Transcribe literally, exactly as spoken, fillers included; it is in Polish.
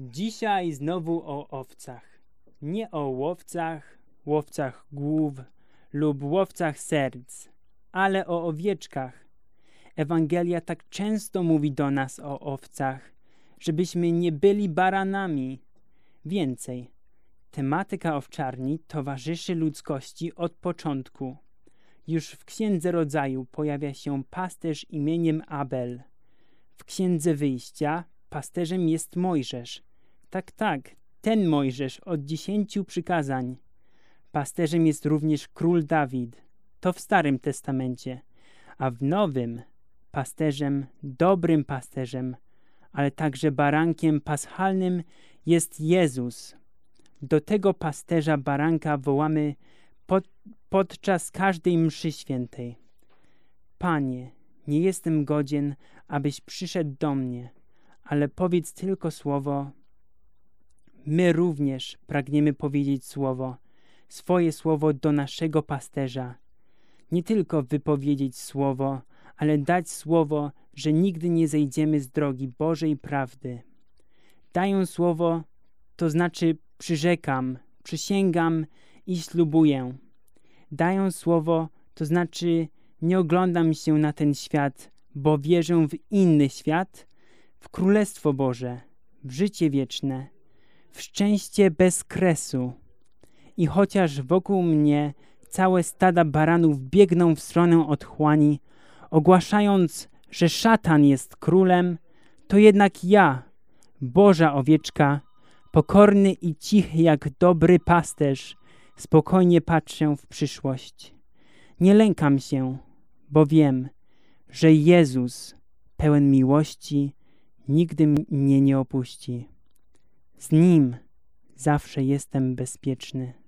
Dzisiaj znowu o owcach. Nie o łowcach, łowcach głów lub łowcach serc, ale o owieczkach. Ewangelia tak często mówi do nas o owcach, żebyśmy nie byli baranami. Więcej, tematyka owczarni towarzyszy ludzkości od początku. Już w Księdze Rodzaju pojawia się pasterz imieniem Abel. W Księdze Wyjścia pasterzem jest Mojżesz. Tak, tak, ten Mojżesz od dziesięciu przykazań. Pasterzem jest również król Dawid. To w Starym Testamencie. A w Nowym pasterzem, dobrym pasterzem, ale także barankiem paschalnym jest Jezus. Do tego pasterza baranka wołamy pod, podczas każdej mszy świętej. Panie, nie jestem godzien, abyś przyszedł do mnie, ale powiedz tylko słowo. My również pragniemy powiedzieć słowo, swoje słowo do naszego pasterza. Nie tylko wypowiedzieć słowo, ale dać słowo, że nigdy nie zejdziemy z drogi Bożej prawdy. Daję słowo, to znaczy przyrzekam, przysięgam i ślubuję. Daję słowo, to znaczy nie oglądam się na ten świat, bo wierzę w inny świat, w Królestwo Boże, w życie wieczne, w szczęście bez kresu. I chociaż wokół mnie całe stada baranów biegną w stronę otchłani, ogłaszając, że szatan jest królem, to jednak ja, Boża owieczka, pokorny i cichy jak dobry pasterz, spokojnie patrzę w przyszłość. Nie lękam się, bo wiem, że Jezus, pełen miłości, nigdy mnie nie opuści. Z Nim zawsze jestem bezpieczny.